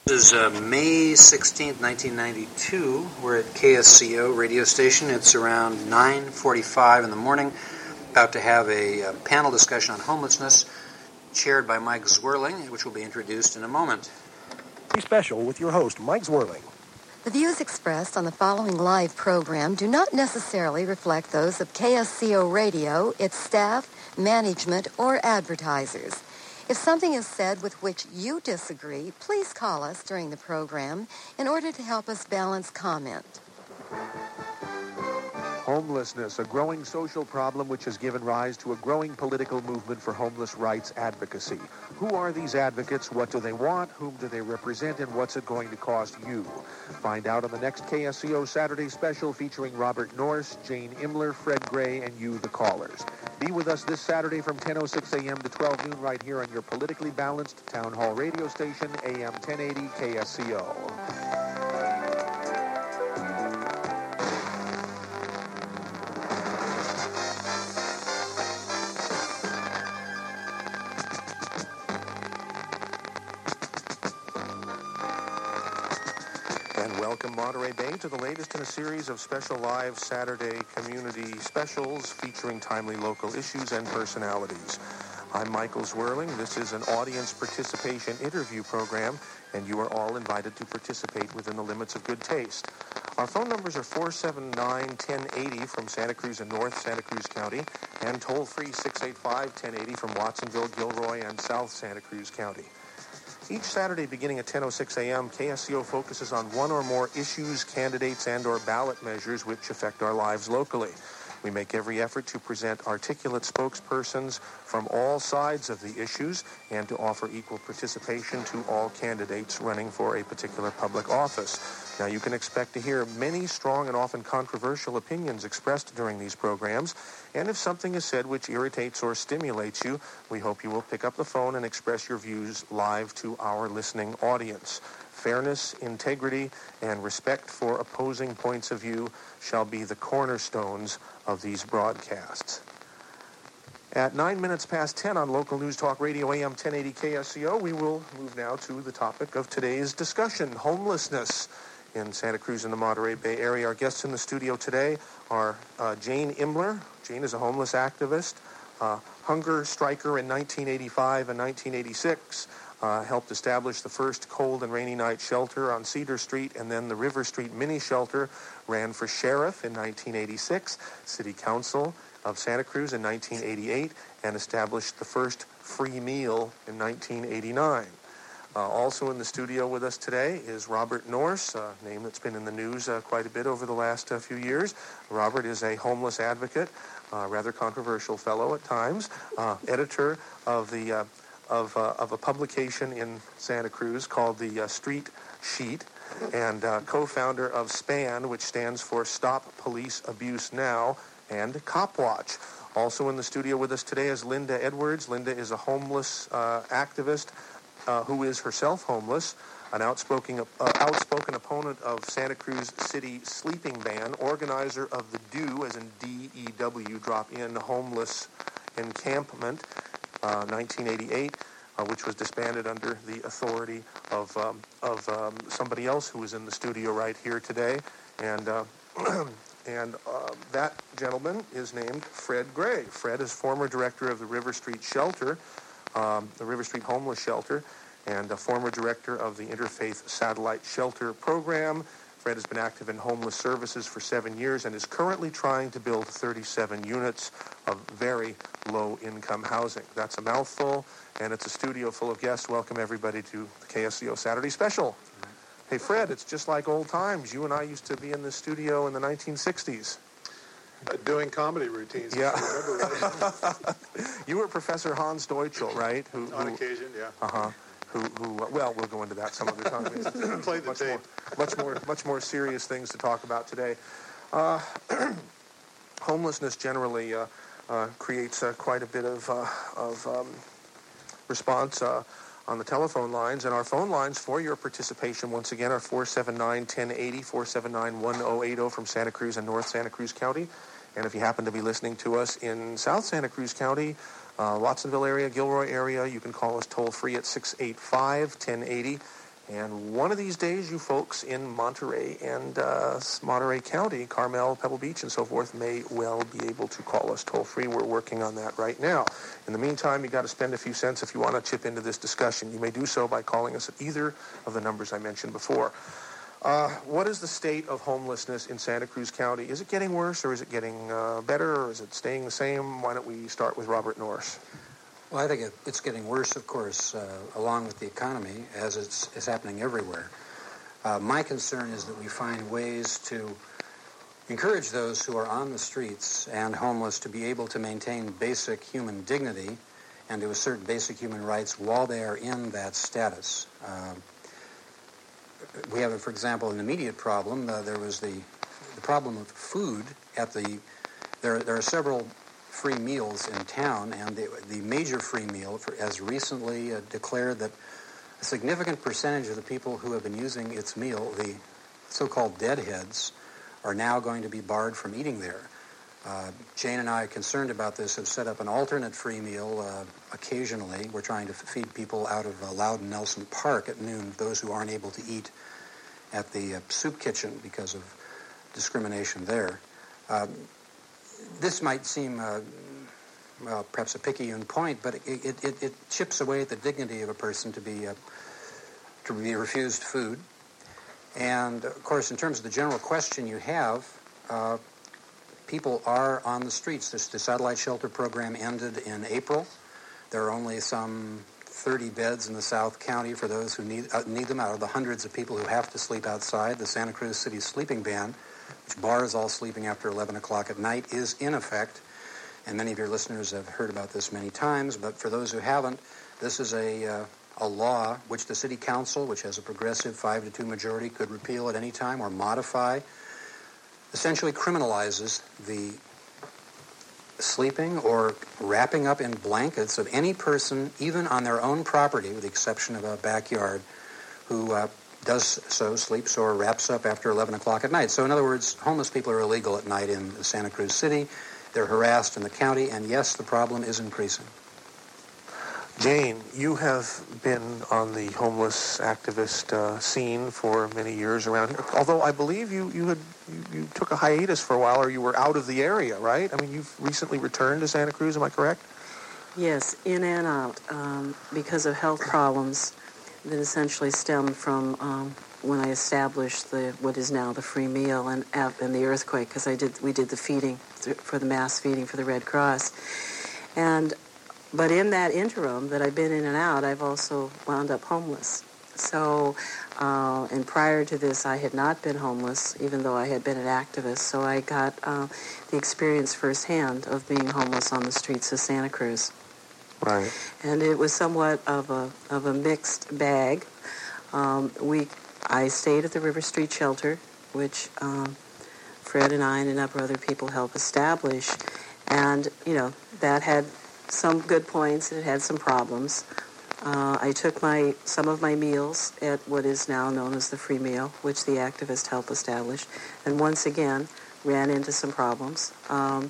This is May 16th, 1992. We're at KSCO radio station. It's around 9:45 in the morning. About to have a panel discussion on homelessness chaired by Mike Zwirling, which will be introduced in a moment. Special with your host, Mike Zwirling. The views expressed on the following live program do not necessarily reflect those of KSCO Radio, its staff, management, or advertisers. If something is said with which you disagree, please call us during the program in order to help us balance comment. Homelessness, a growing social problem which has given rise to a growing political movement for homeless rights advocacy. Who are these advocates? What do they want? Whom do they represent? And what's it going to cost you? Find out on the next KSCO Saturday special featuring Robert Norris, Jane Imler, Fred Gray, and you, the callers. Be with us this Saturday from 10:06 a.m. to 12 noon right here on your politically balanced Town Hall radio station, AM 1080 KSCO. Welcome, Monterey Bay, to the latest in a series of special live Saturday community specials featuring timely local issues and personalities. I'm Michael Zwirling. This is an audience participation interview program, and you are all invited to participate within the limits of good taste. Our phone numbers are 479-1080 from Santa Cruz and North Santa Cruz County, and toll-free 685-1080 from Watsonville, Gilroy, and South Santa Cruz County. Each Saturday beginning at 10:06 a.m., KSCO focuses on one or more issues, candidates, and or ballot measures which affect our lives locally. We make every effort to present articulate spokespersons from all sides of the issues and to offer equal participation to all candidates running for a particular public office. Now, you can expect to hear many strong and often controversial opinions expressed during these programs, and if something is said which irritates or stimulates you, we hope you will pick up the phone and express your views live to our listening audience. Fairness, integrity, and respect for opposing points of view shall be the cornerstones of these broadcasts. At 9 minutes past 10 on Local News Talk Radio AM 1080 KSCO, we will move now to the topic of today's discussion, homelessness in Santa Cruz and the Monterey Bay Area. Our guests in the studio today are Jane Imler. Jane is a homeless activist, hunger striker in 1985 and 1986, helped establish the first cold and rainy night shelter on Cedar Street, and then the River Street mini shelter, ran for sheriff in 1986, city council of Santa Cruz in 1988, and established the first free meal in 1989. Also in the studio with us today is Robert Norris, a name that's been in the news quite a bit over the last few years. Robert is a homeless advocate, rather controversial fellow at times, editor of the of a publication in Santa Cruz called the Street Sheet, and co-founder of SPAN, which stands for Stop Police Abuse Now, and Copwatch. Also in the studio with us today is Linda Edwards. Linda is a homeless activist who is herself homeless, an outspoken opponent of Santa Cruz City sleeping ban, organizer of the DEW, as in D-E-W, drop-in homeless encampment, 1988, which was disbanded under the authority of somebody else who is in the studio right here today, and that gentleman is named Fred Gray. Fred is former director of the River Street Shelter, the River Street Homeless Shelter, and a former director of the Interfaith Satellite Shelter Program. Fred has been active in homeless services for 7 years and is currently trying to build 37 units of very low-income housing. That's a mouthful, and it's a studio full of guests. Welcome, everybody, to the KSCO Saturday Special. Hey, Fred, it's just like old times. You and I used to be in this studio in the 1960s. Doing comedy routines. Yeah. You were Professor Hans Deutschel, right? On occasion, yeah. Uh-huh. Well, we'll go into that some other time. Play the tape. Much more serious things to talk about today. Homelessness generally creates quite a bit of response on the telephone lines, and our phone lines for your participation once again are 479-1080, 479-1080 from Santa Cruz and North Santa Cruz County. And if you happen to be listening to us in South Santa Cruz County, Watsonville area, Gilroy area, you can call us toll-free at 685-1080. And one of these days, you folks in Monterey and Monterey County, Carmel, Pebble Beach, and so forth, may well be able to call us toll-free. We're working on that right now. In the meantime, you got to spend a few cents if you want to chip into this discussion. You may do so by calling us at either of the numbers I mentioned before. What is the state of homelessness in Santa Cruz County? Is it getting worse, or is it getting better, or is it staying the same? Why don't we start with Robert Norris? Well, I think it's getting worse, of course, along with the economy, as it's happening everywhere. My concern is that we find ways to encourage those who are on the streets and homeless to be able to maintain basic human dignity and to assert basic human rights while they are in that status. We have, for example, an immediate problem. There was the problem of food at the... There are several free meals in town, and the major free meal has recently declared that a significant percentage of the people who have been using its meal, the so-called deadheads, are now going to be barred from eating there. Jane and I, concerned about this, have set up an alternate free meal occasionally. We're trying to feed people out of Loudon Nelson Park at noon, those who aren't able to eat at the soup kitchen because of discrimination there. This might seem, well, perhaps a picayune point, but it chips away at the dignity of a person to be refused food. And, of course, in terms of the general question you have, people are on the streets. The satellite shelter program ended in April. There are only some 30 beds in the South County for those who need them out of the hundreds of people who have to sleep outside. The Santa Cruz City sleeping ban, which bars all sleeping after 11 o'clock at night, is in effect. And many of your listeners have heard about this many times, but for those who haven't, this is a law which the City Council, which has a progressive 5-2 majority, could repeal at any time or modify. Essentially criminalizes the sleeping or wrapping up in blankets of any person, even on their own property, with the exception of a backyard, who does so, sleeps or wraps up after 11 o'clock at night. So in other words, homeless people are illegal at night in Santa Cruz City. They're harassed in the county, and yes, the problem is increasing. Jane, you have been on the homeless activist scene for many years around here, although I believe you took a hiatus for a while, or you were out of the area, right? I mean, you've recently returned to Santa Cruz, am I correct? Yes, in and out, because of health problems that essentially stemmed from when I established what is now the free meal and the earthquake, because we did the feeding for the mass feeding for the Red Cross. But in that interim that I've been in and out, I've also wound up homeless. So, and prior to this, I had not been homeless, even though I had been an activist. So I got the experience firsthand of being homeless on the streets of Santa Cruz. Right. And it was somewhat of a mixed bag. I stayed at the River Street Shelter, which Fred and I and a number of other people helped establish. And, that had some good points, and it had some problems. I took some of my meals at what is now known as the free meal, which the activist helped establish, and once again ran into some problems. But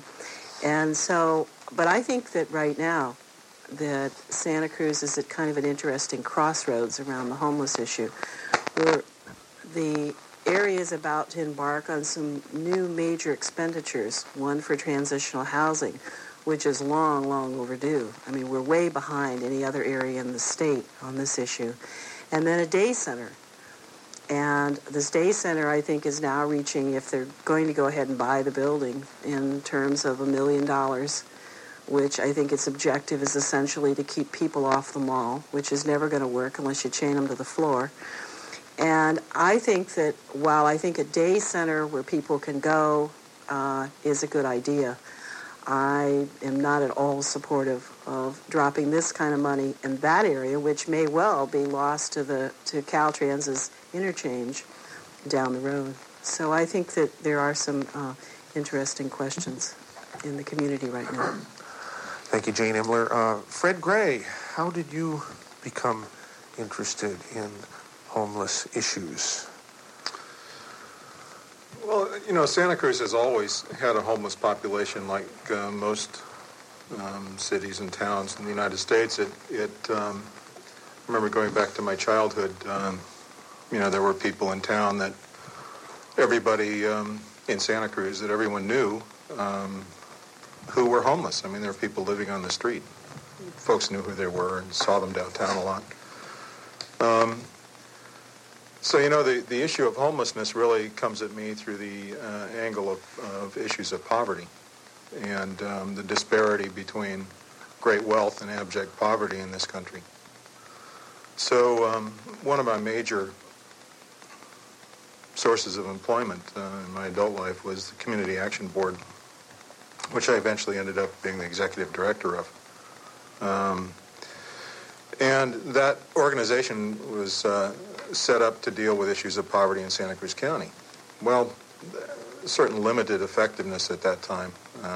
I think that right now that Santa Cruz is at kind of an interesting crossroads around the homeless issue, where the area is about to embark on some new major expenditures, one for transitional housing, which is long, long overdue. I mean, we're way behind any other area in the state on this issue. And then a day center. And this day center, I think, is now reaching, if they're going to go ahead and buy the building, in terms of $1 million, which I think its objective is essentially to keep people off the mall, which is never going to work unless you chain them to the floor. And I think that while I think a day center where people can go is a good idea, I am not at all supportive of dropping this kind of money in that area, which may well be lost to Caltrans's interchange down the road. So I think that there are some interesting questions in the community right now. Thank you, Jane Imler. Fred Gray, how did you become interested in homeless issues? Well, Santa Cruz has always had a homeless population like most cities and towns in the United States. I remember going back to my childhood, there were people in town that everybody in Santa Cruz that everyone knew who were homeless. I mean, there were people living on the street. Folks knew who they were and saw them downtown a lot. So, the issue of homelessness really comes at me through the angle of issues of poverty and the disparity between great wealth and abject poverty in this country. So one of my major sources of employment in my adult life was the Community Action Board, which I eventually ended up being the executive director of. And that organization was set up to deal with issues of poverty in Santa Cruz County. Well, certain limited effectiveness at that time.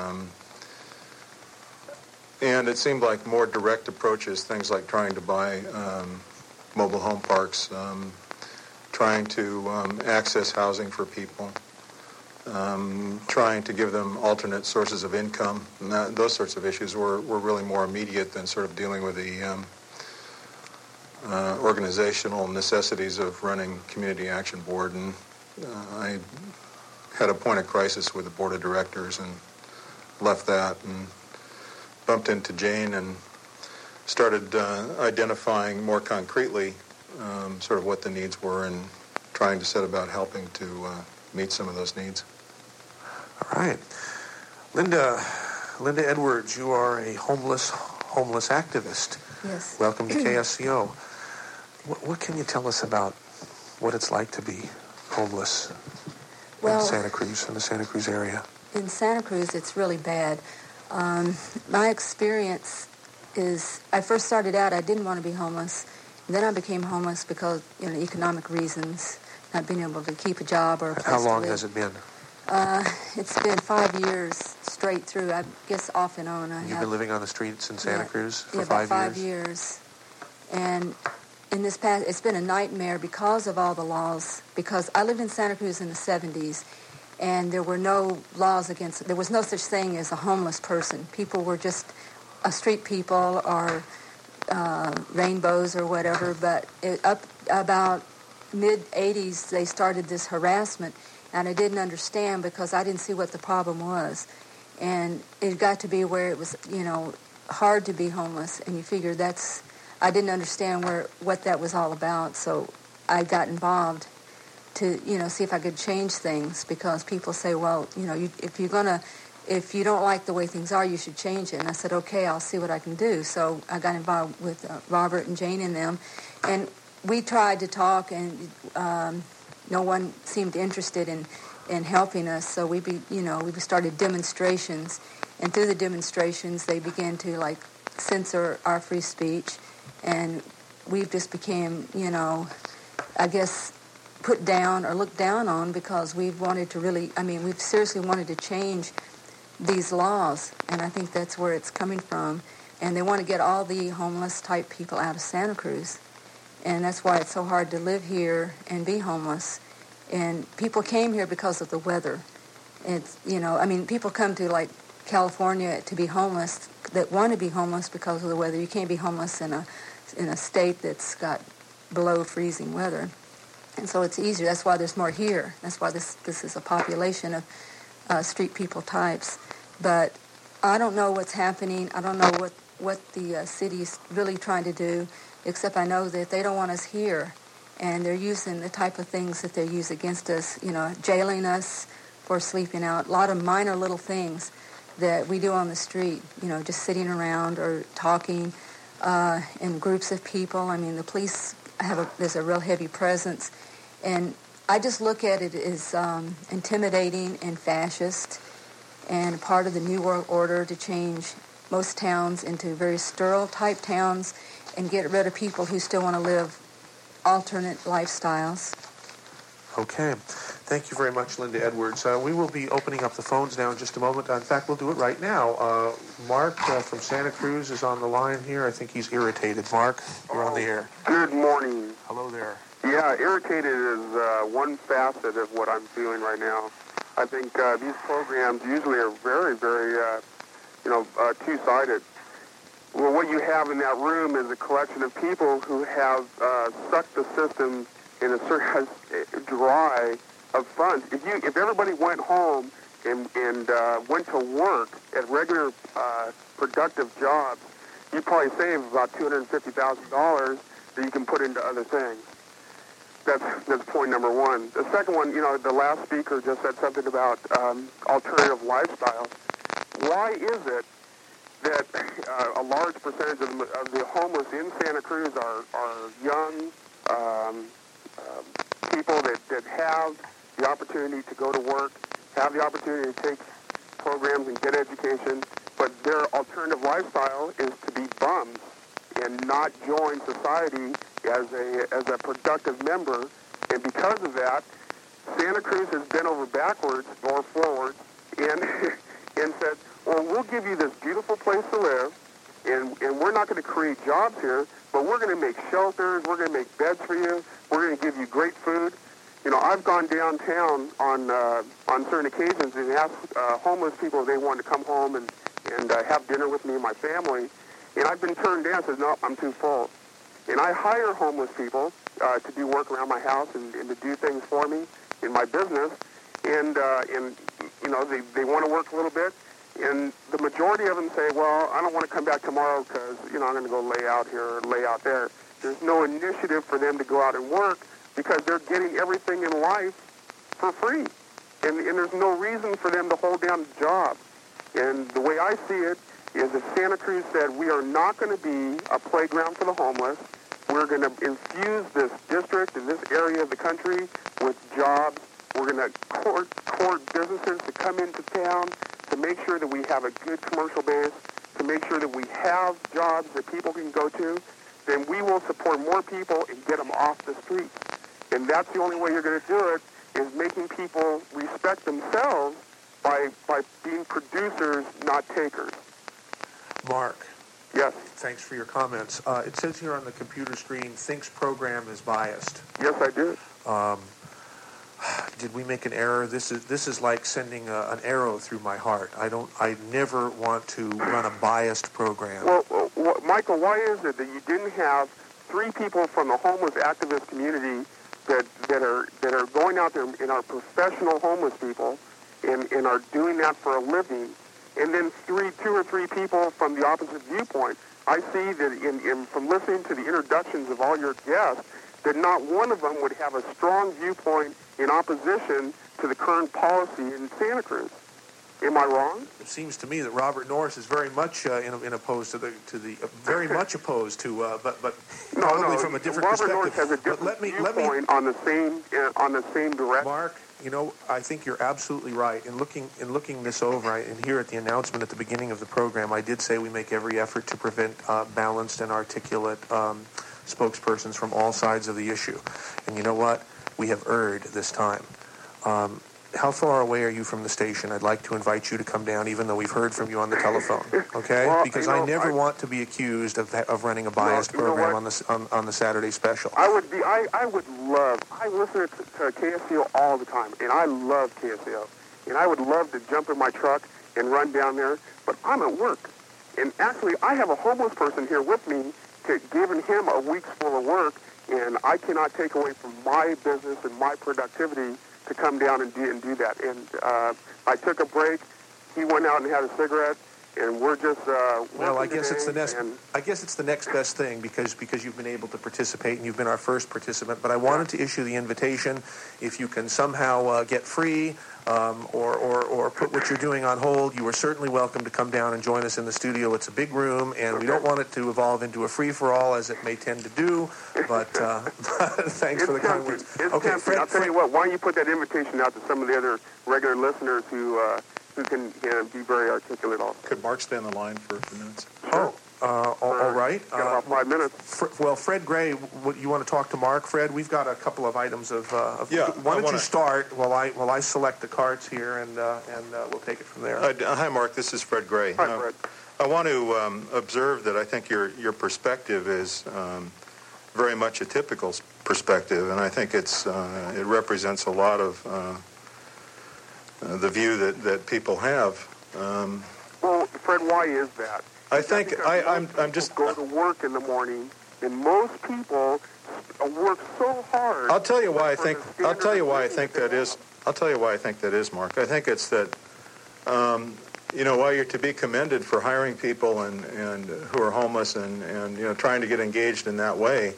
And it seemed like more direct approaches, things like trying to buy mobile home parks, trying to access housing for people, trying to give them alternate sources of income. And those sorts of issues were really more immediate than sort of dealing with the organizational necessities of running Community Action Board. And I had a point of crisis with the board of directors and left that and bumped into Jane and started identifying more concretely sort of what the needs were and trying to set about helping to meet some of those needs. All right. Linda Edwards, you are a homeless activist. Yes. Welcome to KSCO. What can you tell us about what it's like to be homeless in Santa Cruz, in the Santa Cruz area? In Santa Cruz, it's really bad. My experience is, I first started out, I didn't want to be homeless. And then I became homeless because, economic reasons, not being able to keep a job or a place How long to live. has it been? It's been 5 years straight through, I guess off and on. You've been living on the streets in Santa Cruz for about 5 years? 5 years. And in this past, it's been a nightmare because of all the laws, because I lived in Santa Cruz in the 70s, and there were no laws against, there was no such thing as a homeless person. People were just street people or rainbows or whatever, but up about mid-'80s, they started this harassment, and I didn't understand because I didn't see what the problem was. And it got to be where it was, hard to be homeless, and you figure I didn't understand what that was all about, so I got involved to, see if I could change things, because people say, well, if you don't like the way things are, you should change it. And I said, okay, I'll see what I can do. So I got involved with Robert and Jane and them, and we tried to talk, and no one seemed interested in helping us. So we started demonstrations, and through the demonstrations, they began to censor our free speech, and we just became, I guess, put down or looked down on because we've wanted to we've seriously wanted to change these laws, and I think that's where it's coming from. And they want to get all the homeless type people out of Santa Cruz, and that's why it's so hard to live here and be homeless. And people came here because of the weather. It's people come to California to be homeless, that want to be homeless because of the weather. You can't be homeless in a state that's got below freezing weather. And so it's easier. That's why there's more here. That's why this is a population of street people types. But I don't know what's happening. I don't know what the city's really trying to do, except I know that they don't want us here. And they're using the type of things that they use against us, jailing us for sleeping out. A lot of minor little things that we do on the street, just sitting around or talking in groups of people. The police there's a real heavy presence. And I just look at it as intimidating and fascist, and part of the New World Order to change most towns into very sterile-type towns and get rid of people who still want to live alternate lifestyles. Okay. Thank you very much, Linda Edwards. We will be opening up the phones now in just a moment. In fact, we'll do it right now. Mark from Santa Cruz is on the line here. I think he's irritated. Mark, you're on the air. Good morning. Hello there. Yeah, irritated is one facet of what I'm feeling right now. I think these programs usually are very, very, two-sided. Well, what you have in that room is a collection of people who have sucked the system in a certain dry of funds. If everybody went home and went to work at regular productive jobs, you'd probably save about $250,000 that you can put into other things. That's point number one. The second one, the last speaker just said something about alternative lifestyles. Why is it that a large percentage of the homeless in Santa Cruz are young people that have the opportunity to go to work, have the opportunity to take programs and get education, but their alternative lifestyle is to be bums and not join society as a productive member. And because of that, Santa Cruz has bent over backwards or forwards and said, well, we'll give you this beautiful place to live, and we're not going to create jobs here, but we're going to make shelters, we're going to make beds for you, we're going to give you great food. I've gone downtown on certain occasions and asked homeless people if they want to come home and have dinner with me and my family, and I've been turned down. Says, no, I'm too full. And I hire homeless people to do work around my house and to do things for me in my business, and they want to work a little bit, and the majority of them say, well, I don't want to come back tomorrow because I'm going to go lay out here or lay out there. There's no initiative for them to go out and work because they're getting everything in life for free. And there's no reason for them to hold down a job. And the way I see it is that Santa Cruz said, we are not going to be a playground for the homeless. We're going to infuse this district and this area of the country with jobs. We're going to court businesses to come into town to make sure that we have a good commercial base, to make sure that we have jobs that people can go to. Then we will support more people and get them off the streets. And that's the only way you're going to do it, is making people respect themselves by being producers, not takers. Mark. Yes. Thanks for your comments. It says here on the computer screen, Think's program is biased. Yes, I do. Did we make an error? This is like sending an arrow through my heart. I never want to run a biased program. Well, Michael, why is it that you didn't have 3 people from the homeless activist community that are going out there and are professional homeless people and are doing that for a living, and then 2 or 3 people from the opposite viewpoint? I see that from listening to the introductions of all your guests, that not one of them would have a strong viewpoint in opposition to the current policy in Santa Cruz. Am I wrong? It seems to me that Robert Norris is very much opposed to the very much opposed to, but probably from a different Robert perspective. Norris has a different viewpoint on the same direction. Mark, I think you're absolutely right. In looking this over, and here at the announcement at the beginning of the program, I did say we make every effort to prevent balanced and articulate spokespersons from all sides of the issue. And you know what? We have erred this time. How far away are you from the station? I'd like to invite you to come down, even though we've heard from you on the telephone. Okay? Well, because I never want to be accused of running a biased program on the Saturday special. I would love. I listen to KSCO all the time, and I love KSCO, and I would love to jump in my truck and run down there. But I'm at work, and actually, I have a homeless person here with me, giving him a week's full of work, and I cannot take away from my business and my productivity to come down and do that. And I took a break. He went out and had a cigarette, and we're just well, I guess it's the next best thing because you've been able to participate and you've been our first participant. But I wanted to issue the invitation. If you can somehow get free or put what you're doing on hold, you are certainly welcome to come down and join us in the studio. It's a big room, and we don't want it to evolve into a free-for-all as it may tend to do. But thanks for the kind words. Okay, Fred, I'll tell you what. Why don't you put that invitation out to some of the other regular listeners who can be very articulate also. Could Mark stay on the line for a few minutes? Sure. All right. Got about 5 minutes. Well, Fred Gray, you want to talk to Mark? Fred, we've got a couple of items of. Why don't you start while I select the cards here and we'll take it from there. Hi, Mark. This is Fred Gray. Hi, Fred. I want to observe that I think your perspective is very much a typical perspective, and I think it represents a lot of the view that people have. Well, Fred, why is that? I think I'm just go to work in the morning, and most people work so hard. I'll tell you why I for think. the I'll tell you why I standard think of living that is. I'll tell you why I think that is, Mark. I think it's that. While you're to be commended for hiring people and who are homeless and trying to get engaged in that way,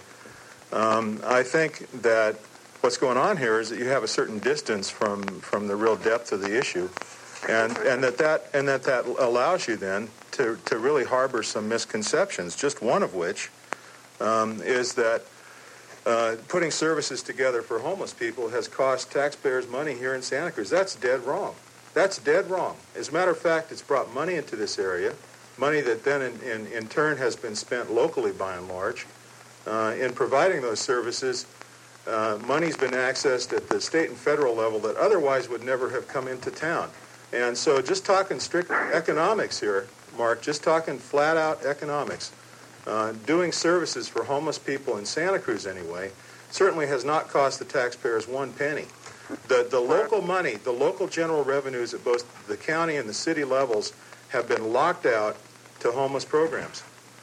I think that what's going on here is that you have a certain distance from the real depth of the issue, and that allows you then to really harbor some misconceptions. Just one of which is that putting services together for homeless people has cost taxpayers money here in Santa Cruz. That's dead wrong. That's dead wrong. As a matter of fact, it's brought money into this area, money that then in turn has been spent locally by and large. In providing those services, money's been accessed at the state and federal level that otherwise would never have come into town. And so just talking strict economics here, Mark, just talking flat-out economics, doing services for homeless people in Santa Cruz anyway, certainly has not cost the taxpayers one penny. The local money, the local general revenues at both the county and the city levels have been locked out to homeless programs.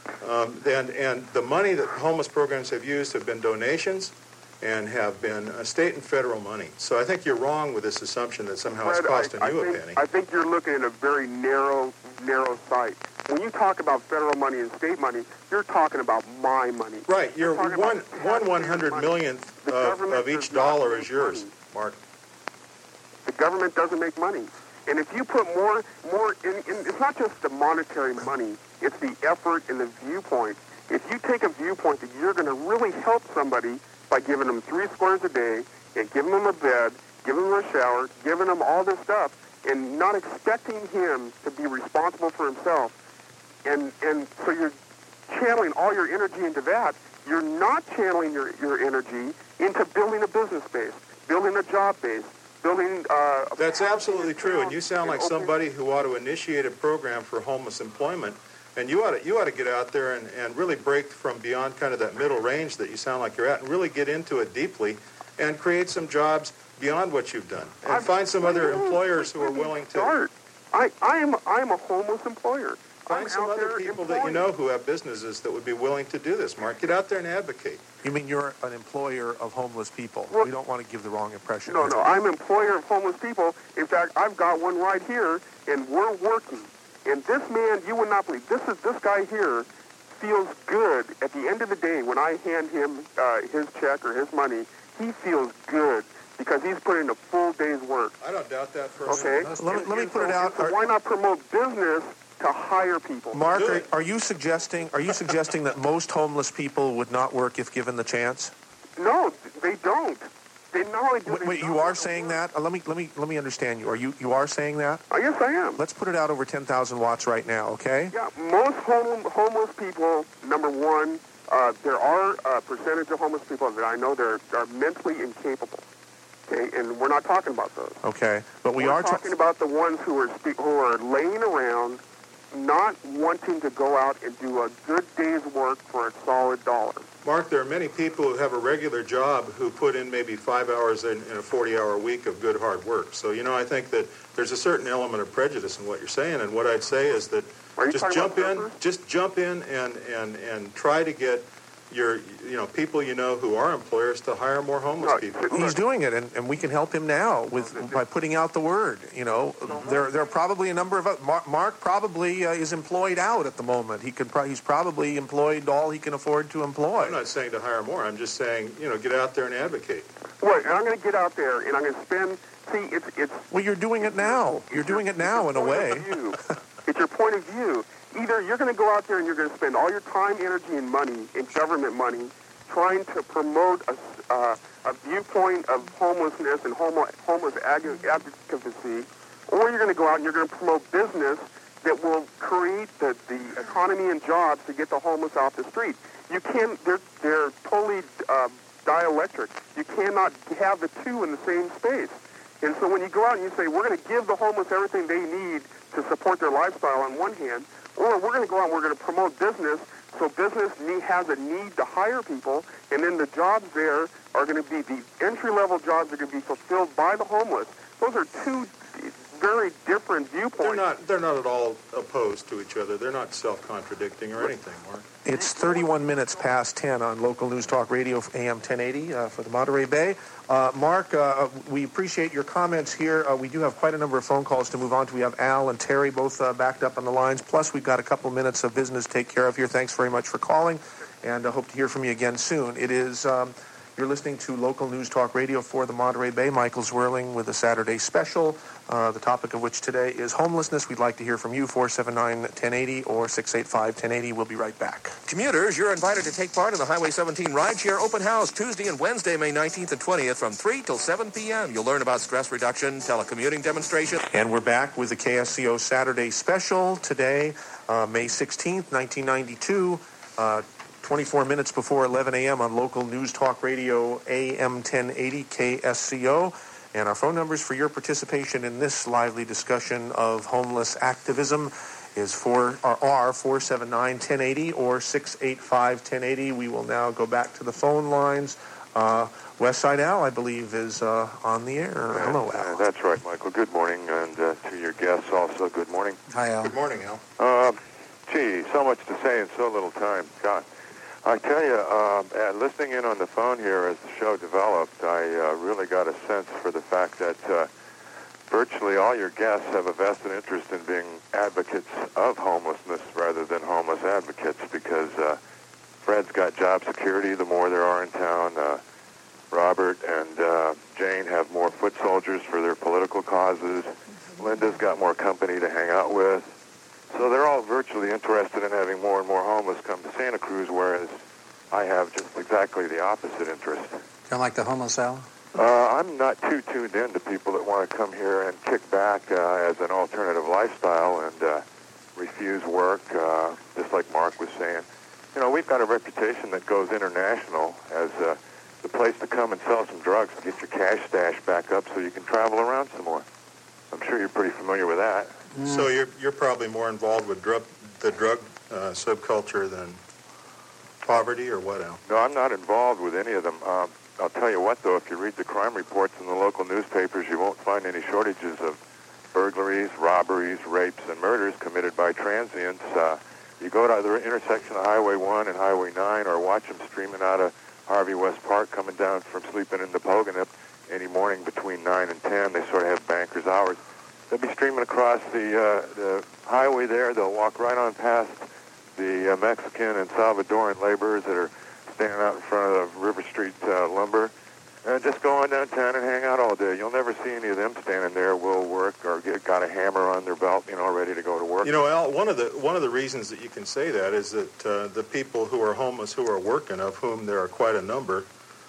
And the money that homeless programs have used have been donations and have been state and federal money. So I think you're wrong with this assumption that somehow it's costing you a penny. I think you're looking at a very narrow sight. When you talk about federal money and state money, you're talking about my money. Right. You're one 100 millionth of each dollar is yours, Mark. The government doesn't make money. And if you put more in, it's not just the monetary money, it's the effort and the viewpoint. If you take a viewpoint that you're going to really help somebody by giving them 3 squares a day and giving them a bed, giving them a shower, giving them all this stuff, and not expecting him to be responsible for himself, and so you're channeling all your energy into that, you're not channeling your energy into building a business base, building a job base, building... That's absolutely true, and you sound like somebody who ought to initiate a program for homeless employment, and you ought to get out there and really break from beyond kind of that middle range that you sound like you're at and really get into it deeply and create some jobs beyond what you've done and find some other employers who are willing to... Start. I'm a homeless employer. Find some other people that you know who have businesses that would be willing to do this, Mark. Get out there and advocate. You mean you're an employer of homeless people? Well, we don't want to give the wrong impression. No, I'm an employer of homeless people. In fact, I've got one right here, and we're working. And this man, you would not believe, this guy here feels good at the end of the day when I hand him his check or his money. He feels good because he's put in a full day's work. I don't doubt that for a minute. Okay. Let me put it out. So why not promote business to hire people? Mark, are you suggesting that most homeless people would not work if given the chance? No, they don't. They not only do wait, you are saying that? Let me understand you. You are saying that? Yes, I am. Let's put it out over 10,000 watts right now, okay? Yeah, most homeless people, number one, there are a percentage of homeless people that I know that are mentally incapable. Okay, and we're not talking about those. Okay, but we're talking about the ones who are laying around, not wanting to go out and do a good day's work for a solid dollar. Mark, there are many people who have a regular job who put in maybe 5 hours in a 40-hour week of good hard work. So, I think that there's a certain element of prejudice in what you're saying, and what I'd say is that just jump in and try to get your people who are employers to hire more homeless people. He's doing it, and we can help him now by putting out the word. There are probably a number of Mark probably is employed out at the moment. He's probably employed all he can afford to employ. I'm not saying to hire more. I'm just saying get out there and advocate. Well, and I'm going to get out there and I'm going to spend. See, it's. Well, you're doing it now. You're doing it now in a way. It's your point of view. Either you're going to go out there and you're going to spend all your time, energy, and money, and government money, trying to promote a viewpoint of homelessness and homeless advocacy, or you're going to go out and you're going to promote business that will create the economy and jobs to get the homeless off the street. You can't. They're totally dielectric. You cannot have the two in the same space. And so when you go out and you say, we're going to give the homeless everything they need to support their lifestyle on one hand, or we're going to go out and we're going to promote business, so business has a need to hire people, and then the jobs there are going to be the entry-level jobs that are going to be fulfilled by the homeless. Those are two very different viewpoints. They're not at all opposed to each other. They're not self-contradicting or anything, Mark. It's 31 minutes past 10 on Local News Talk Radio, AM 1080 for the Monterey Bay. Mark, we appreciate your comments here. We do have quite a number of phone calls to move on to. We have Al and Terry both backed up on the lines. Plus, we've got a couple minutes of business to take care of here. Thanks very much for calling, and I hope to hear from you again soon. It is... You're listening to Local News Talk Radio for the Monterey Bay. Michael Zwirling with a Saturday special, the topic of which today is homelessness. We'd like to hear from you, 479-1080 or 685-1080. We'll be right back. Commuters, you're invited to take part in the Highway 17 Rideshare Open House Tuesday and Wednesday, May 19th and 20th from 3 till 7 p.m. You'll learn about stress reduction, telecommuting demonstration. And we're back with the KSCO Saturday special today, May 16th, 1992. 24 minutes before 11 a.m. on Local News Talk Radio, AM 1080 KSCO. And our phone numbers for your participation in this lively discussion of homeless activism is 479-1080 or 685-1080. We will now go back to the phone lines. Westside Al, I believe, is on the air. Hello, Al. That's right, Michael. Good morning, and to your guests also, good morning. Hi, Al. Good morning, Al. Gee, so much to say in so little time. God. I tell you, listening in on the phone here as the show developed, I really got a sense for the fact that virtually all your guests have a vested interest in being advocates of homelessness rather than homeless advocates, because Fred's got job security the more there are in town. Robert and Jane have more foot soldiers for their political causes. Linda's got more company to hang out with. So they're all virtually interested in having more and more homeless come to Santa Cruz, whereas I have just exactly the opposite interest. Don't like the homeless, Al? I'm not too tuned in to people that want to come here and kick back as an alternative lifestyle and refuse work, just like Mark was saying. You know, we've got a reputation that goes international as the place to come and sell some drugs and get your cash stash back up so you can travel around some more. I'm sure you're pretty familiar with that. So you're probably more involved with the drug subculture than poverty, or what, Al? No, I'm not involved with any of them. I'll tell you what, though, if you read the crime reports in the local newspapers, you won't find any shortages of burglaries, robberies, rapes, and murders committed by transients. You go to the intersection of Highway 1 and Highway 9, or watch them streaming out of Harvey West Park coming down from sleeping in Nepoganip any morning between 9 and 10. They sort of have banker's hours. They'll be streaming across the highway there. They'll walk right on past the Mexican and Salvadoran laborers that are standing out in front of River Street Lumber, and just go on downtown and hang out all day. You'll never see any of them standing there, will work, or got a hammer on their belt, ready to go to work. You know, Al, one of the reasons that you can say that is that the people who are homeless who are working, of whom there are quite a number,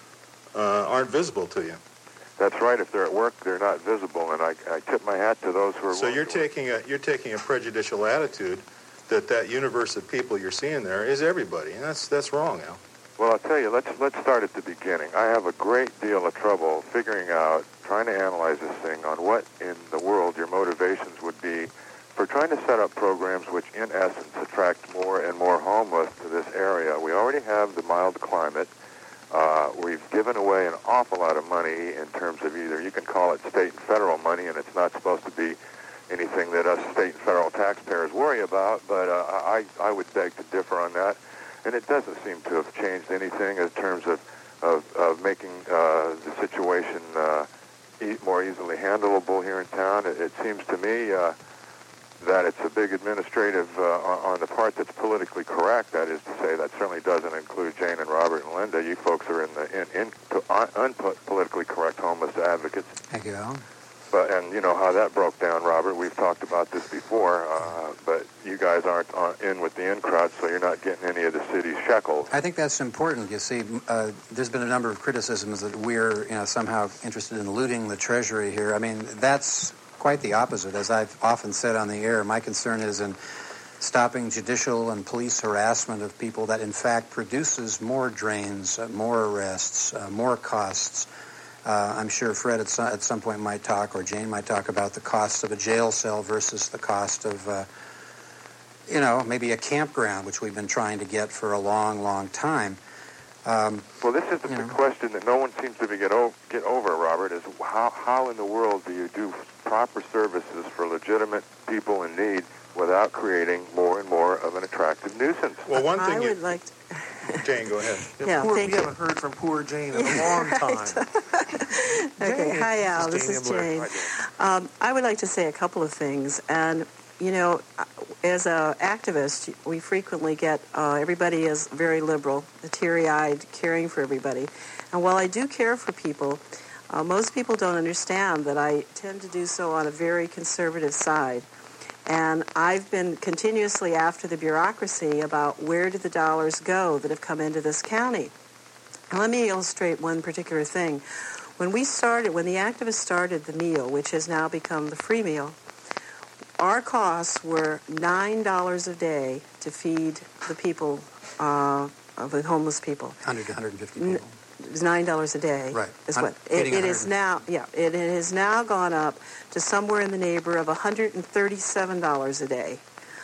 aren't visible to you. That's right. If they're at work, they're not visible, and I tip my hat to those who are. So you're taking a prejudicial attitude that universe of people you're seeing there is everybody, and that's wrong, Al. Well, I'll tell you. Let's start at the beginning. I have a great deal of trouble figuring out, trying to analyze this thing on what in the world your motivations would be for trying to set up programs which, in essence, attract more and more homeless to this area. We already have the mild climate. We've given away an awful lot of money in terms of either, you can call it state and federal money, and it's not supposed to be anything that us state and federal taxpayers worry about, but I would beg to differ on that. And it doesn't seem to have changed anything in terms of making the situation more easily handleable here in town. It seems to me that it's a big administrative on the part that's politically correct. That is to say, that certainly doesn't include Jane and Robert and Linda. You folks are in unpolitically correct homeless advocates. Thank you, Al. And you know how that broke down, Robert. We've talked about this before, but you guys aren't in with the in crowd, so you're not getting any of the city's shekels. I think that's important. You see, there's been a number of criticisms that we're somehow interested in looting the treasury here. I mean, that's quite the opposite. As I've often said on the air, my concern is in stopping judicial and police harassment of people that, in fact, produces more drains, more arrests, more costs. I'm sure Fred at some point might talk, or Jane might talk about the cost of a jail cell versus the cost of, maybe a campground, which we've been trying to get for a long, long time. Well, this is the big question that no one seems to get over, Robert, is how in the world do you do proper services for legitimate people in need without creating more and more of an attractive nuisance. Well, one thing I would like to... Jane, go ahead. Yeah, we thank you. haven't heard from poor Jane in a long time. Okay, Jane, hi Al, this is Jane. I would like to say a couple of things. And, you know, as an activist, we frequently get, everybody is very liberal, teary-eyed, caring for everybody. And while I do care for people, most people don't understand that I tend to do so on a very conservative side. And I've been continuously after the bureaucracy about where do the dollars go that have come into this county. Now, let me illustrate one particular thing. When the activists started the meal, which has now become the free meal, our costs were $9 a day to feed the people, the homeless people. 100 to 150 people. It was $9 a day. Right. Is what it is now. Yeah, it has now gone up to somewhere in the neighborhood of $137 a day.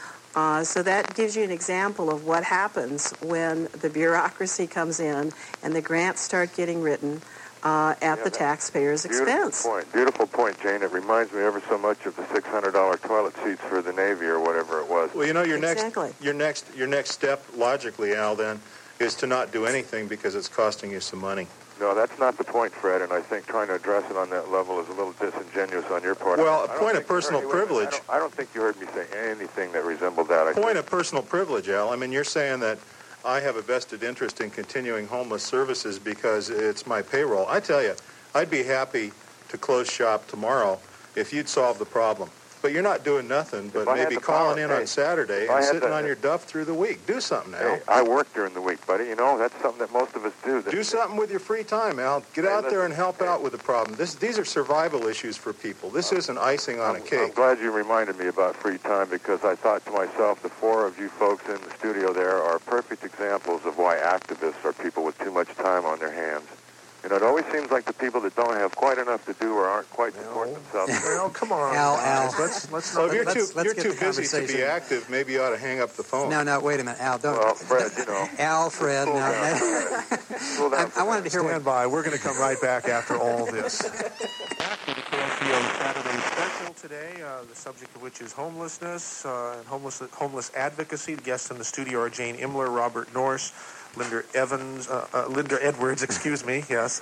So that gives you an example of what happens when the bureaucracy comes in and the grants start getting written at the taxpayer's expense. Beautiful point, Jane. It reminds me ever so much of the $600 toilet seats for the Navy or whatever it was. Well, you know, your Exactly. next step, logically, Al, then, is to not do anything because it's costing you some money. No, that's not the point, Fred, and I think trying to address it on that level is a little disingenuous on your part. Well, a point of personal privilege. I don't think you heard me say anything that resembled that. Point of personal privilege, Al. I mean, you're saying that I have a vested interest in continuing homeless services because it's my payroll. I tell you, I'd be happy to close shop tomorrow if you'd solve the problem. But you're not doing nothing but maybe calling in on Saturday and sitting on your duff through the week. Do something, Al. Hey, I work during the week, buddy. You know, that's something that most of us do. Do something with your free time, Al. Get out there and help out with the problem. These are survival issues for people. This isn't icing on a cake. I'm glad you reminded me about free time because I thought to myself, the four of you folks in the studio there are perfect examples of why activists are people with too much time on their hands. You know, it always seems like the people that don't have quite enough to do or aren't quite supporting themselves. Well, come on, Al. Let's So not. if you're get too the busy to be conversation. active, maybe you ought to hang up the phone. No, wait a minute, Al. Don't. Well, Fred, you know. Al, Fred. Cool No, down. I wanted to hear Stand by. We're going to come right back after all this. Back with the KSCO Saturday special today, the subject of which is homelessness and homeless advocacy. The guests in the studio are Jane Imler, Robert Norse, Linda Edwards, excuse me, yes,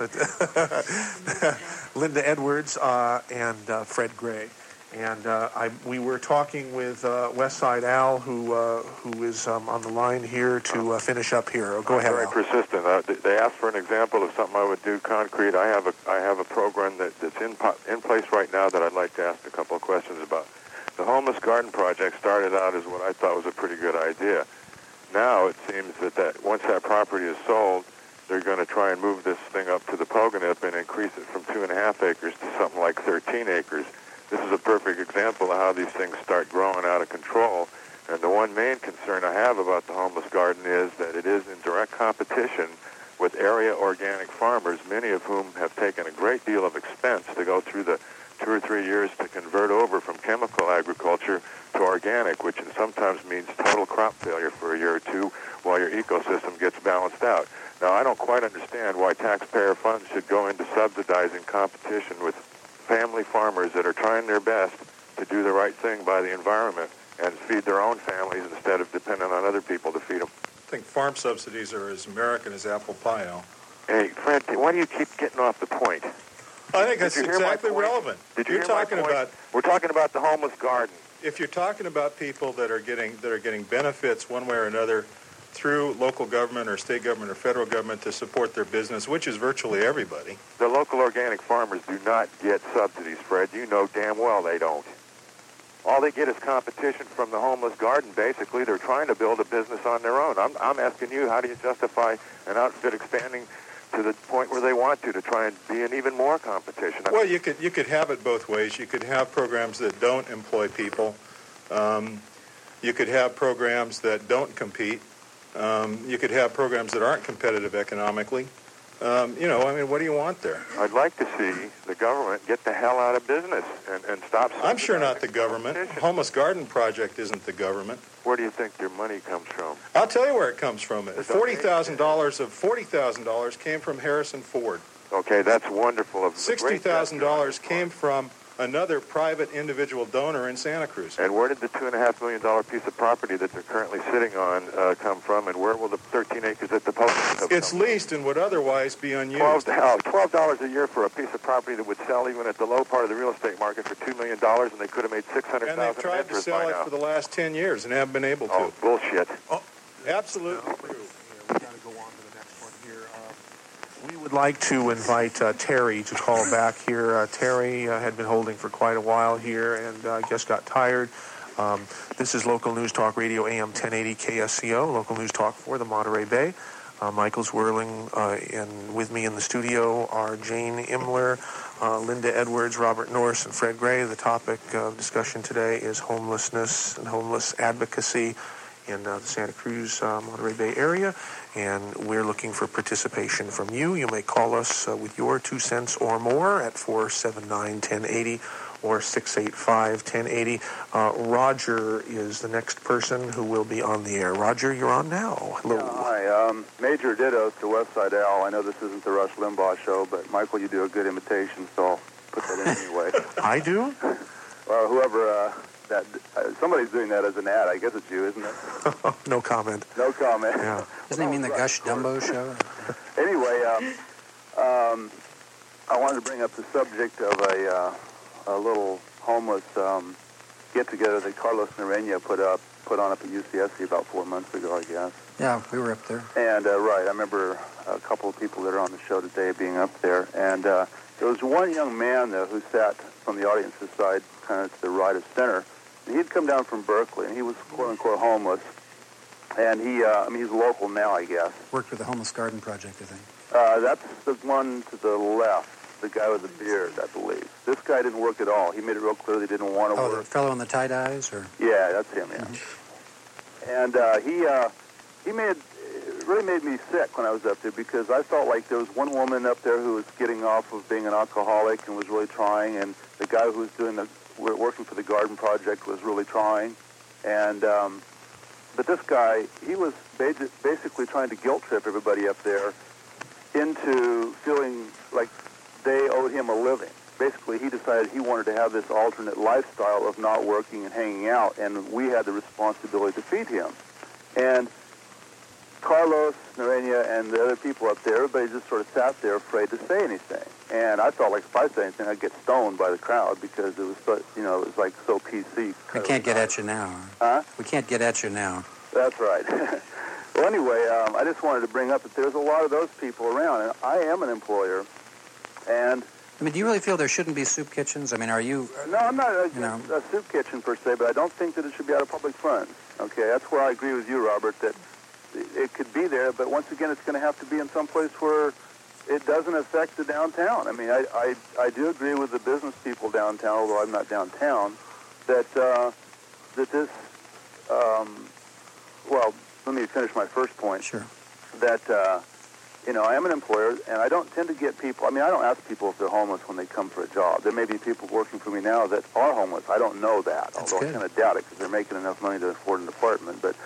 Linda Edwards, and Fred Gray. And we were talking with Westside Al, who is on the line here to finish up here. Go ahead, Very Al. persistent. They asked for an example of something I would do concrete. I have a program that's in place right now that I'd like to ask a couple of questions about. The Homeless Garden Project started out as what I thought was a pretty good idea. Now it seems that once that property is sold, they're going to try and move this thing up to the Pogonip and increase it from 2.5 acres to something like 13 acres. This is a perfect example of how these things start growing out of control. And the one main concern I have about the homeless garden is that it is in direct competition with area organic farmers, many of whom have taken a great deal of expense to go through the 2 or 3 years to convert over from chemical agriculture to organic, which sometimes means total crop failure for a year or two while your ecosystem gets balanced out. Now, I don't quite understand why taxpayer funds should go into subsidizing competition with family farmers that are trying their best to do the right thing by the environment and feed their own families instead of depending on other people to feed them. I think farm subsidies are as American as apple pie, Al. Hey, Fred, why do you keep getting off the point? I think that's exactly relevant. Did you hear my point? We're talking about the homeless garden. If you're talking about people that are getting benefits one way or another through local government or state government or federal government to support their business, which is virtually everybody. The local organic farmers do not get subsidies, Fred. You know damn well they don't. All they get is competition from the homeless garden. Basically, they're trying to build a business on their own. I'm asking you, how do you justify an outfit expanding to the point where they want to try and be in even more competition? Well, you could have it both ways. You could have programs that don't employ people. You could have programs that don't compete. You could have programs that aren't competitive economically. What do you want there? I'd like to see the government get the hell out of business and stop. I'm sure not the government. Homeless Garden Project isn't the government. Where do you think your money comes from? I'll tell you where it comes from. $40,000 came from Harrison Ford. Okay, that's wonderful. $60,000 came from another private individual donor in Santa Cruz. And where did the $2.5 million piece of property that they're currently sitting on come from, and where will the 13 acres at the post come It's from? leased and would otherwise be unused. $12 a year for a piece of property that would sell even at the low part of the real estate market for $2 million, and they could have made $600,000 And they've tried to sell it for the last 10 years and haven't been able to. Oh, bullshit. Oh, absolutely. We've got to go on to the next one here. We would like to invite Terry to call back here. Terry had been holding for quite a while here and I guess got tired. This is Local News Talk Radio, AM 1080 KSCO, local news talk for the Monterey Bay. Michael Zwirling, and with me in the studio are Jane Imler, Linda Edwards, Robert Norris, and Fred Gray. The topic of discussion today is homelessness and homeless advocacy in the Santa Cruz, Monterey Bay area, and we're looking for participation from you. You may call us with your 2 cents or more at 479-1080 or 685-1080. Roger is the next person who will be on the air. Roger, you're on now. Hello. Yeah, hi, Major Dittos to Westside Al. I know this isn't the Rush Limbaugh show, but Michael, you do a good imitation, so I'll put that in anyway. I do? Well, whoever... somebody's doing that as an ad. I guess it's you, isn't it? No comment. No comment. Yeah. Doesn't he mean the Gush Dumbo show? Anyway, I wanted to bring up the subject of a little homeless get-together that Carlos Norena put on up at UCSC about 4 months ago, I guess. Yeah, we were up there. And, right, I remember a couple of people that are on the show today being up there. And there was one young man, though, who sat from the audience's side kind of to the right of center. He'd come down from Berkeley, and he was quote-unquote homeless. And he's local now, I guess. Worked with the Homeless Garden Project, I think. That's the one to the left, the guy with the beard, I believe. This guy didn't work at all. He made it real clear he didn't want to work. Oh, the fellow in the tie-dyes? Or? Yeah, that's him, yeah. Mm-hmm. And he really made me sick when I was up there because I felt like there was one woman up there who was getting off of being an alcoholic and was really trying, and the guy who was working for the Garden Project was really trying. And but this guy, he was basically trying to guilt trip everybody up there into feeling like they owed him a living. Basically, he decided he wanted to have this alternate lifestyle of not working and hanging out, and we had the responsibility to feed him. And Carlos, Norena, and the other people up there, everybody just sort of sat there afraid to say anything. And I felt like if I said anything, I'd get stoned by the crowd because it was, it was like so PC. We can't get at you now. Huh? We can't get at you now. That's right. Well, anyway, I just wanted to bring up that there's a lot of those people around, and I am an employer, and... I mean, do you really feel there shouldn't be soup kitchens? I mean, are you... No, I'm not a soup kitchen per se, but I don't think that it should be out of public funds. Okay, that's where I agree with you, Robert, that it could be there, but once again, it's going to have to be in some place where it doesn't affect the downtown. I mean, I do agree with the business people downtown, although I'm not downtown, that this... well, let me finish my first point. Sure. That... I am an employer, and I don't tend to get people... I mean, I don't ask people if they're homeless when they come for a job. There may be people working for me now that are homeless. I don't know that, although I kind of doubt it because they're making enough money to afford an apartment. But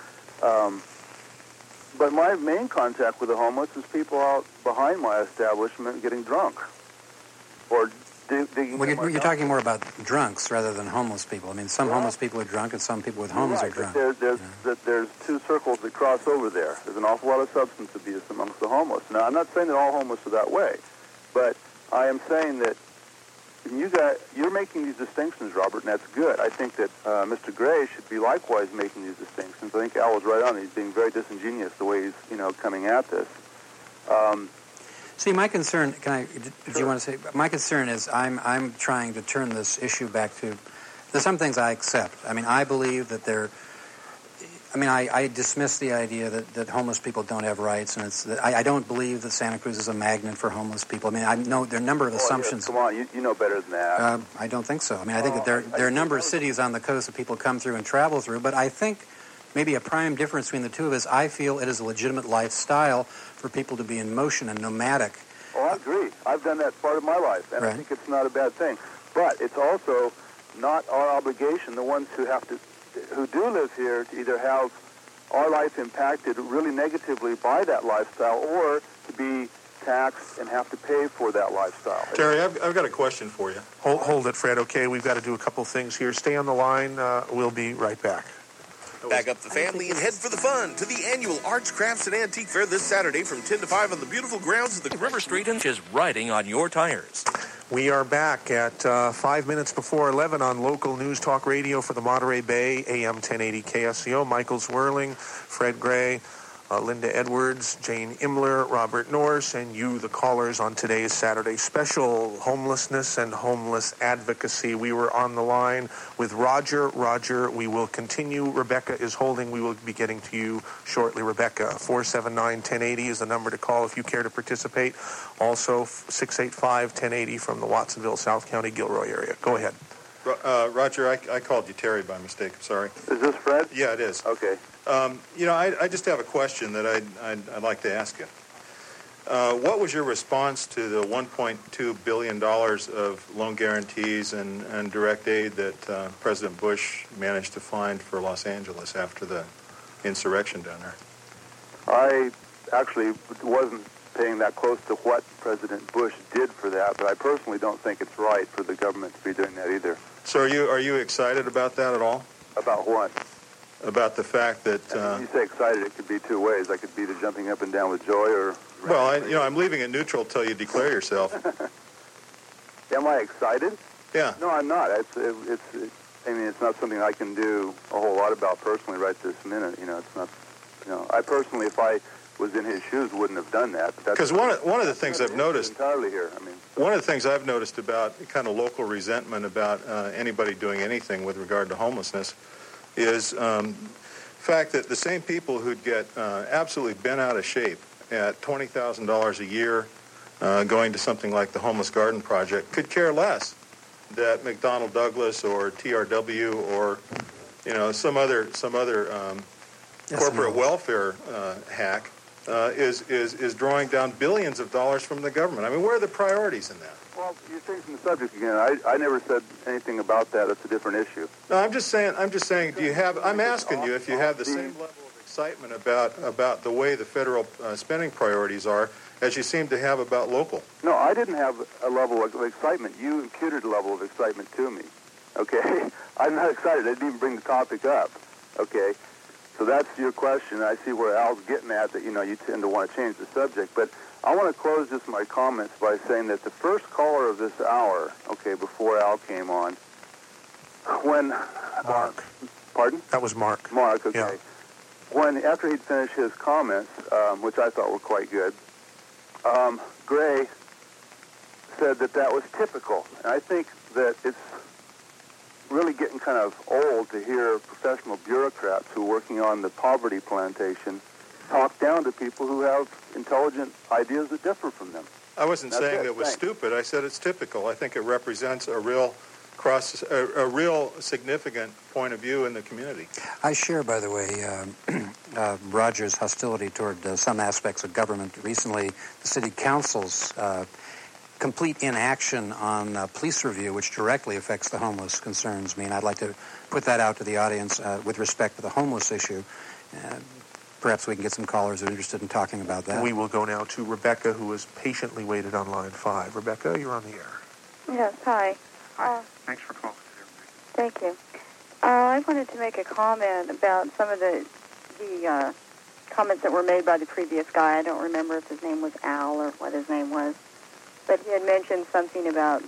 my main contact with the homeless is people out behind my establishment getting drunk. Or digging... Well, you're talking more about drunks rather than homeless people. I mean, some homeless people are drunk and some people with homes are drunk. There's two circles that cross over there. There's an awful lot of substance abuse amongst the homeless. Now, I'm not saying that all homeless are that way, but I am saying that you're making these distinctions, Robert, and that's good. I think that Mr. Gray should be likewise making these distinctions. I think Al was right on. He's being very disingenuous the way he's, coming at this. See, my concern, do you want to say? My concern is I'm trying to turn this issue back to, there's some things I accept. I mean, I believe that I dismiss the idea that homeless people don't have rights, and I don't believe that Santa Cruz is a magnet for homeless people. I mean, I know there are a number of assumptions. Yes, come on, you know better than that. I don't think so. I mean, I think that there are a number of cities on the coast that people come through and travel through, but I think maybe a prime difference between the two of us, I feel it is a legitimate lifestyle for people to be in motion and nomadic. Oh, I agree. I've done that part of my life, and I think it's not a bad thing. But it's also not our obligation, the ones who do live here, to either have our life impacted really negatively by that lifestyle or to taxed and have to pay for that lifestyle. Terry, I've got a question for you. Hold it, Fred. Okay, we've got to do a couple things here. Stay on the line. We'll be right back. Back up the family and head for the fun to the annual Arts, Crafts, and Antique Fair this Saturday from 10 to 5 on the beautiful grounds of the River Street and is riding on your tires. We are back at 5 minutes before 11 on local news talk radio for the Monterey Bay, AM 1080 KSCO. Michael Zwirling, Fred Gray, Linda Edwards, Jane Imler, Robert Norris, and you, the callers, on today's Saturday special, Homelessness and Homeless Advocacy. We were on the line with Roger. Roger, we will continue. Rebecca is holding. We will be getting to you shortly. Rebecca, 479-1080 is the number to call if you care to participate. Also, 685-1080 from the Watsonville, South County, Gilroy area. Go ahead. Roger, I called you Terry by mistake. I'm sorry. Is this Fred? Yeah, it is. Okay. I just have a question that I'd like to ask you. What was your response to the $1.2 billion of loan guarantees and direct aid that President Bush managed to find for Los Angeles after the insurrection down there? I actually wasn't paying that close to what President Bush did for that, but I personally don't think it's right for the government to be doing that either. So are you excited about that at all? About what? About the fact that... When you say excited, it could be two ways. I could be either jumping up and down with joy or... Well, I'm leaving it neutral till you declare yourself. Am I excited? Yeah. No, I'm not. It's not something I can do a whole lot about personally right this minute. It's not... I personally, if I was in his shoes, wouldn't have done that. Because one of the things I've noticed... entirely here. One of the things I've noticed about kind of local resentment about anybody doing anything with regard to homelessness is the fact that the same people who'd get absolutely bent out of shape at $20,000 a year going to something like the Homeless Garden Project could care less that McDonnell Douglas or TRW or some other corporate welfare hack is drawing down billions of dollars from the government. I mean, where are the priorities in that? Well, you're changing the subject again. I never said anything about that. It's a different issue. No, I'm just saying. I'm asking you if you have the same level of excitement about the way the federal spending priorities are as you seem to have about local. No, I didn't have a level of excitement. You imputed a level of excitement to me. Okay, I'm not excited. I didn't even bring the topic up. Okay, so that's your question. I see where Al's getting at that. You tend to want to change the subject, but I want to close just my comments by saying that the first caller of this hour, okay, before Al came on, when... Mark. Pardon? That was Mark. Mark, okay. Yeah. After he'd finished his comments, which I thought were quite good, Gray said that was typical. And I think that it's really getting kind of old to hear professional bureaucrats who are working on the poverty plantation talk down to people who have intelligent ideas that differ from them. I wasn't saying it was stupid. I said it's typical. I think it represents a real significant point of view in the community. I share, by the way, Roger's hostility toward some aspects of government. Recently, the city council's complete inaction on police review, which directly affects the homeless, concerns me. And I'd like to put that out to the audience with respect to the homeless issue. Perhaps we can get some callers who are interested in talking about that. We will go now to Rebecca, who has patiently waited on line 5. Rebecca, you're on the air. Yes, hi. Hi. Thanks for calling. Thank you. I wanted to make a comment about some of the comments that were made by the previous guy. I don't remember if his name was Al or what his name was. But he had mentioned something about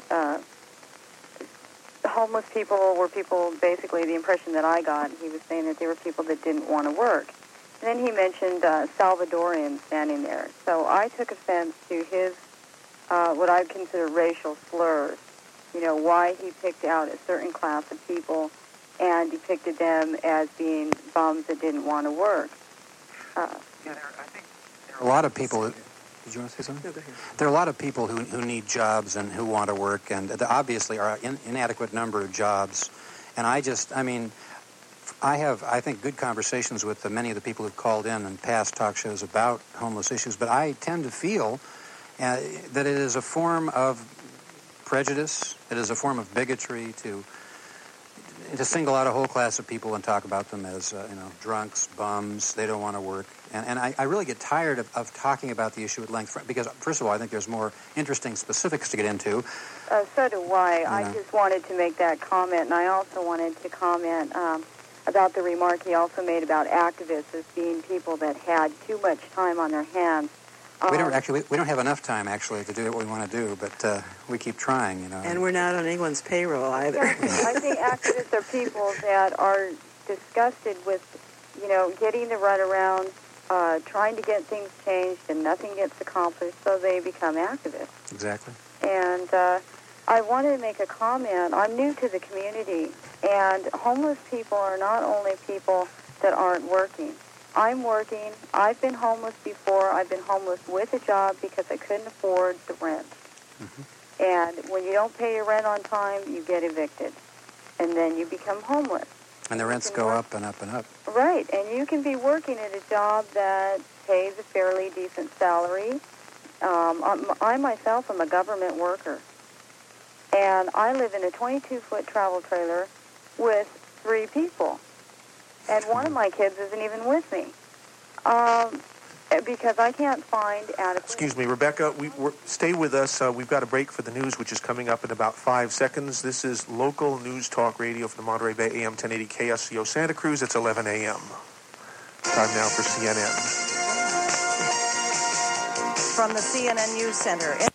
the homeless people were people, basically the impression that I got, he was saying that they were people that didn't want to work. And then he mentioned Salvadorian standing there. So I took offense to his, what I would consider racial slurs. Why he picked out a certain class of people and depicted them as being bums that didn't want to work. I think there are a lot of people... Did you want to say something? There are a lot of people who need jobs and who want to work, and there obviously are an inadequate number of jobs. And I have, I think, good conversations with many of the people who've called in past talk shows about homeless issues, but I tend to feel that it is a form of prejudice, it is a form of bigotry to to single out a whole class of people and talk about them as, drunks, bums, they don't want to work. And I really get tired of talking about the issue at length because, first of all, I think there's more interesting specifics to get into. So do I. I just wanted to make that comment, and I also wanted to comment about the remark he also made about activists as being people that had too much time on their hands. We don't have enough time actually to do what we want to do, but we keep trying, And we're not on anyone's payroll either. I think activists are people that are disgusted with, getting the runaround, trying to get things changed, and nothing gets accomplished, so they become activists. Exactly. And I wanted to make a comment. I'm new to the community, and homeless people are not only people that aren't working. I'm working. I've been homeless before. I've been homeless with a job because I couldn't afford the rent. Mm-hmm. And when you don't pay your rent on time, you get evicted. And then you become homeless. And the rents go up and up and up. Right. And you can be working at a job that pays a fairly decent salary. I myself am a government worker. And I live in a 22-foot travel trailer with 3 people. And one of my kids isn't even with me because I can't find adequate... Excuse me, Rebecca, stay with us. We've got a break for the news, which is coming up in about 5 seconds. This is local news talk radio for the Monterey Bay, AM 1080 KSCO Santa Cruz. It's 11 a.m. Time now for CNN. From the CNN News Center.